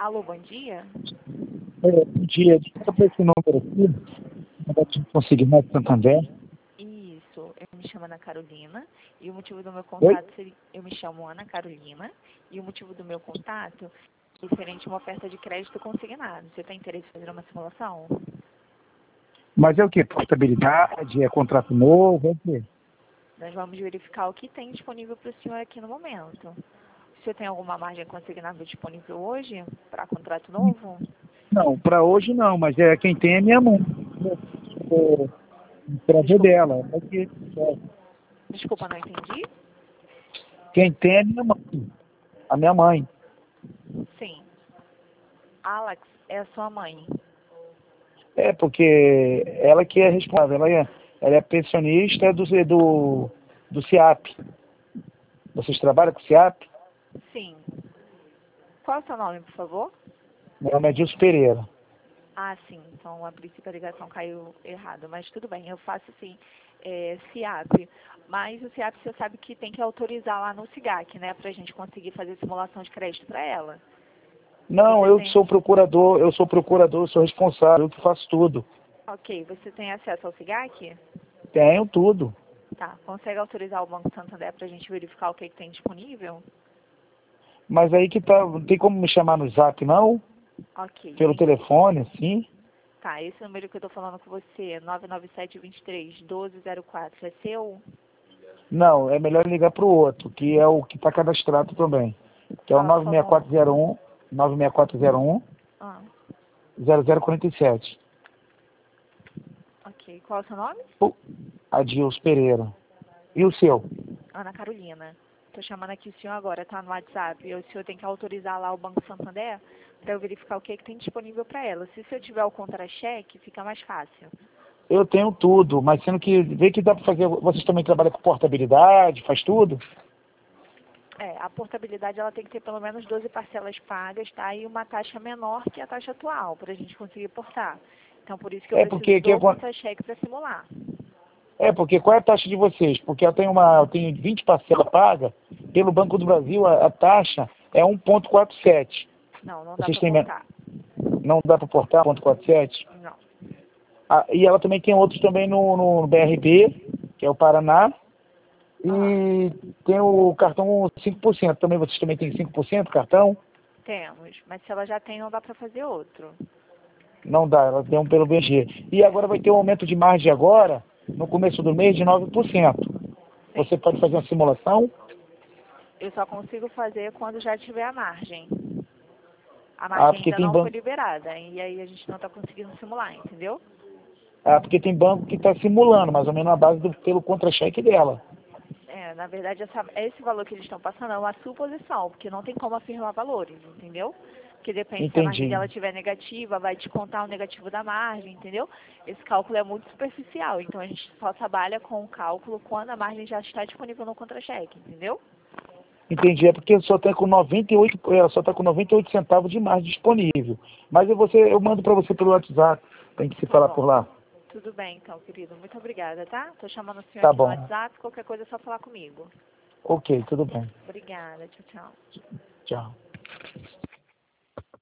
Alô, bom dia. Bom dia, desculpa por esse número aqui, não tive conseguimento de Santander. Isso, eu me chamo Ana Carolina e o motivo do meu Oi? contato seria... Eu me chamo Ana Carolina e o motivo do meu contato é referente a uma oferta de crédito consignado. Você tem interesse em fazer uma simulação? Mas é o quê? Portabilidade, é contrato novo, é o quê? Nós vamos verificar o que tem disponível para o senhor aqui no momento. O senhor tem alguma margem consignável disponível hoje para contrato novo? Não, para hoje não, mas é quem tem é minha mãe. Para ver Desculpa, dela. É que, desculpa, não entendi? quem tem é minha mãe, a minha mãe. Sim. Alex é a sua mãe. É, porque ela que é responsável, ela é pensionista do CIAP. Vocês trabalham com o CIAP? Sim. Qual é o seu nome, por favor? Meu nome é Dilson Pereira. Ah, sim. Então, a princípio a ligação caiu errado. Mas tudo bem, eu faço sim CIAP. Mas o CIAP você sabe que tem que autorizar lá no SIGAC, né? Pra gente conseguir fazer simulação de crédito para ela. Não, Você eu tem... sou procurador, eu sou responsável, eu que faço tudo. Ok, você tem acesso ao SIGAC? Tenho tudo. Tá. Consegue autorizar o Banco Santander pra gente verificar o que tem disponível? Mas aí que tá, não tem como me chamar no Zap, não? Ok, Pelo tem sim. telefone, assim? Tá, esse número que eu tô falando com você, 997-23-1204, é seu? Não, é melhor ligar pro outro, que é o que tá cadastrado também. Que é o Fala, por favor. 96401 Ah, 0047. ok. Qual é o seu nome? Adilson Pereira. E o seu? Ana Carolina. Tô chamando aqui o senhor agora, tá no WhatsApp. E o senhor tem que autorizar lá o Banco Santander para eu verificar o que tem disponível para ela. Se o senhor tiver o contra-cheque, fica mais fácil. Eu tenho tudo, mas sendo que vê que dá para fazer. Vocês também trabalham com portabilidade, faz tudo? É, a portabilidade ela tem que ter pelo menos 12 parcelas pagas, tá? E uma taxa menor que a taxa atual, para a gente conseguir portar. Então, por isso que eu É preciso porque do contra-cheque para simular. qual é a taxa de vocês? Porque eu tenho 20 parcelas pagas, pelo Banco do Brasil a taxa é 1,47. Não, não dá Vocês para têm, portar. não dá para portar 1,47? Não. Ah, e ela também tem outros também no BRB, que é o Paraná, Aham. e tem o cartão 5%. Também vocês também têm 5% cartão? Temos. Mas se ela já tem, não dá para fazer outro. Não dá, ela tem um pelo BG. E agora vai ter um aumento de margem agora, no começo do mês, de 9%. Sim. Você pode fazer uma simulação? Eu só consigo fazer quando já tiver a margem. A Ah, margem porque ainda tem não foi banco, liberada. E aí a gente não está conseguindo simular, entendeu? porque tem banco que está simulando, mais ou menos na base pelo contra-cheque dela. É, na verdade, esse valor que eles estão passando é uma suposição, porque não tem como afirmar valores, entendeu? Porque depende se a margem Entendi. dela estiver negativa, vai descontar o negativo da margem, entendeu? Esse cálculo é muito superficial, então a gente só trabalha com o cálculo quando a margem já está disponível no contra-cheque, entendeu? Entendi, é porque só está com 98, só tá com 98 centavos de margem disponível. Mas eu mando para você pelo WhatsApp, tem que se Tá falar bom. por lá. Tudo bem, então, querido. Muito obrigada, tá? Tô chamando o senhor Tá aqui no bom. WhatsApp, qualquer coisa é só falar comigo. Ok, tudo bem. Obrigada, tchau, tchau. Tchau.